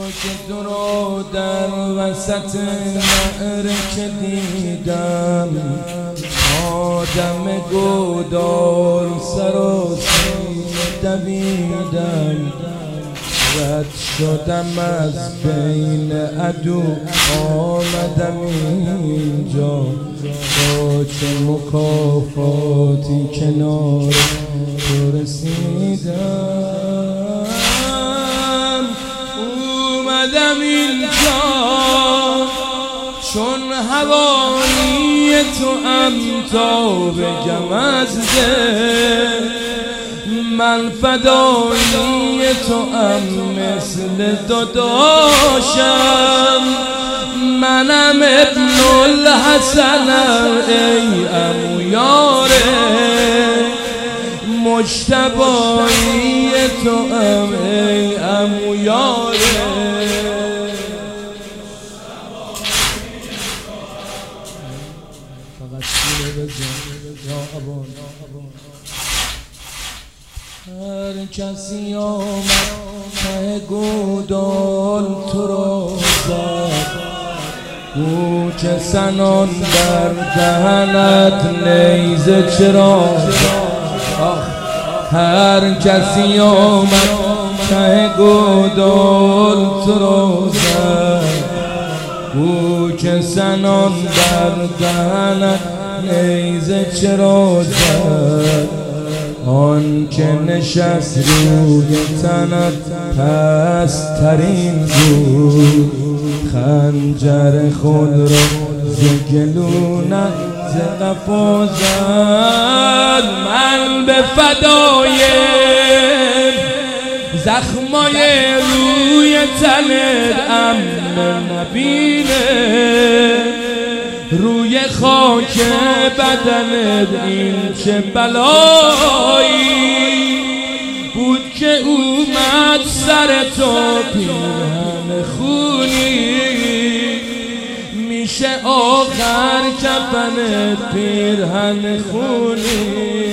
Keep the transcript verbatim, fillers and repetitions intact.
که تو رو در وسط معرکه دیدم، آدم گودال سر و سینه دویدم، رد شدم از بین عدو آمدم اینجا، با چه مکافاتی کنار تو رسیدم. اومدم اینجا چون هوایی تو ام تا بگم از دل، من فدایی تو ام مثل داداشم، منم ابن الحسنم ای عمو یاره، مجتبایی تو ام ای عمو یاره. فقط سیره بزن یا ابان، هر کسی آمد ته گودال تو را زد، او که سنان در دهنت نیزه چرا زد. هر کسی آمد ته گودال تو را زد، او که سنان در دهنت نیزه چرا زد. آن که نشست روی تنت پسترین بود، خنجر خود را ز گلونت ز قفا زد. من به فدای زخمای روی تنت ام نبینه، روی خاک بدنت این چه بلایی بود که اومد سر تو پیرهن خونی، میشه آخر کفنت پیرهن خونی.